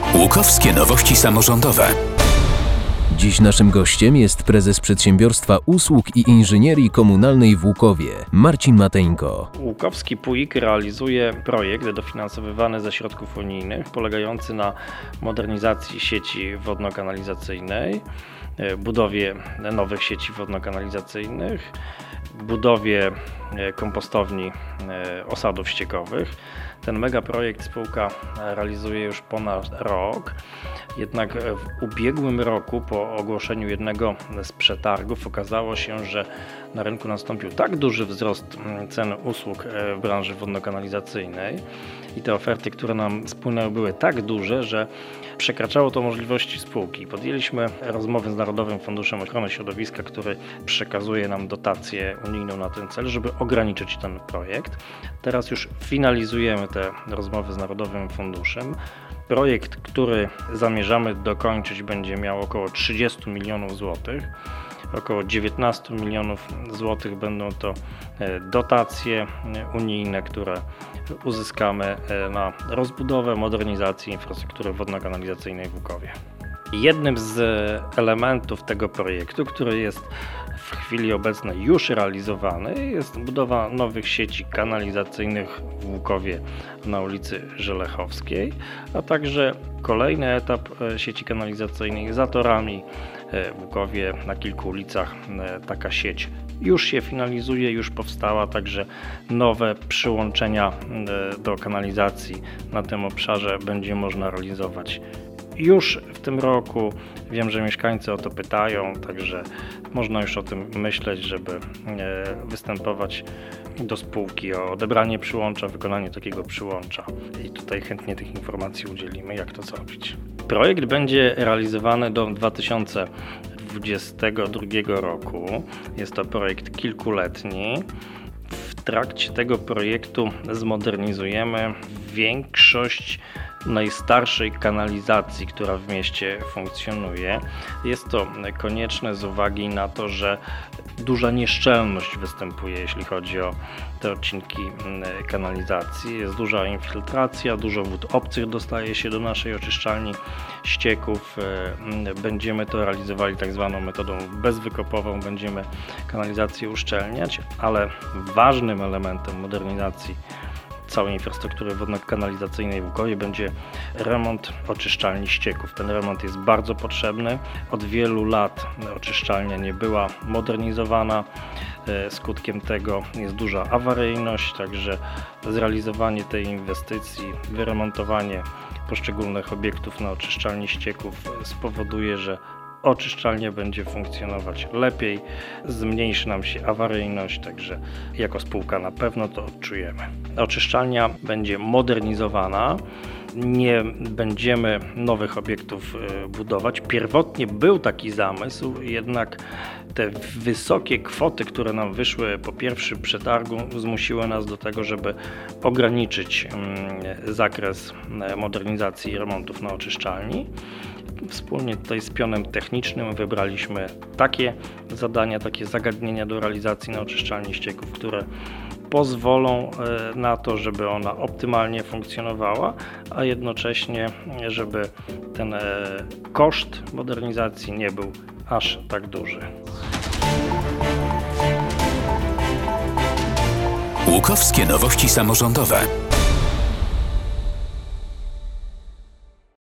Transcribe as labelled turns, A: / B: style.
A: Łukowskie nowości samorządowe.
B: Dziś naszym gościem jest prezes Przedsiębiorstwa Usług i Inżynierii Komunalnej w Łukowie, Marcin Mateńko.
C: Łukowski PUIK realizuje projekt dofinansowywany ze środków unijnych, polegający na modernizacji sieci wodno-kanalizacyjnej, budowie nowych sieci wodno-kanalizacyjnych, budowie kompostowni osadów ściekowych. Ten megaprojekt spółka realizuje już ponad rok, jednak w ubiegłym roku po ogłoszeniu jednego z przetargów okazało się, że na rynku nastąpił tak duży wzrost cen usług w branży wodno-kanalizacyjnej i te oferty, które nam spłynęły, były tak duże, że przekraczało to możliwości spółki. Podjęliśmy rozmowy z Narodowym Funduszem Ochrony Środowiska, który przekazuje nam dotację unijną na ten cel, żeby ograniczyć ten projekt. Teraz już finalizujemy te rozmowy z Narodowym Funduszem. Projekt, który zamierzamy dokończyć, będzie miał około 30 milionów złotych. Około 19 milionów złotych będą to dotacje unijne, które uzyskamy na rozbudowę, modernizację infrastruktury wodno-kanalizacyjnej w Łukowie. Jednym z elementów tego projektu, który jest w chwili obecnej już realizowany, jest budowa nowych sieci kanalizacyjnych w Łukowie na ulicy Żelechowskiej, a także kolejny etap sieci kanalizacyjnej za torami w Łukowie na kilku ulicach. Taka sieć już się finalizuje, już powstała, także nowe przyłączenia do kanalizacji na tym obszarze będzie można realizować już w tym roku. Wiem, że mieszkańcy o to pytają, także można już o tym myśleć, żeby występować do spółki o odebranie przyłącza, wykonanie takiego przyłącza i tutaj chętnie tych informacji udzielimy, jak to zrobić. Projekt będzie realizowany do 2022 roku. Jest to projekt kilkuletni. W trakcie tego projektu zmodernizujemy większość najstarszej kanalizacji, która w mieście funkcjonuje. Jest to konieczne z uwagi na to, że duża nieszczelność występuje, jeśli chodzi o te odcinki kanalizacji. Jest duża infiltracja, dużo wód obcych dostaje się do naszej oczyszczalni ścieków. Będziemy to realizowali tak zwaną metodą bezwykopową, będziemy kanalizację uszczelniać, ale ważnym elementem modernizacji całej infrastruktury wodno-kanalizacyjnej w Łukowie będzie remont oczyszczalni ścieków. Ten remont jest bardzo potrzebny. Od wielu lat oczyszczalnia nie była modernizowana. Skutkiem tego jest duża awaryjność, także zrealizowanie tej inwestycji, wyremontowanie poszczególnych obiektów na oczyszczalni ścieków spowoduje, że oczyszczalnia będzie funkcjonować lepiej, zmniejszy nam się awaryjność, także jako spółka na pewno to odczujemy. Oczyszczalnia będzie modernizowana, nie będziemy nowych obiektów budować. Pierwotnie był taki zamysł, jednak te wysokie kwoty, które nam wyszły po pierwszym przetargu, zmusiły nas do tego, żeby ograniczyć zakres modernizacji i remontów na oczyszczalni. Wspólnie tutaj z pionem technicznym wybraliśmy takie zadania, takie zagadnienia do realizacji na oczyszczalni ścieków, które pozwolą na to, żeby ona optymalnie funkcjonowała, a jednocześnie, żeby ten koszt modernizacji nie był aż tak duży.
A: Łukowskie nowości samorządowe.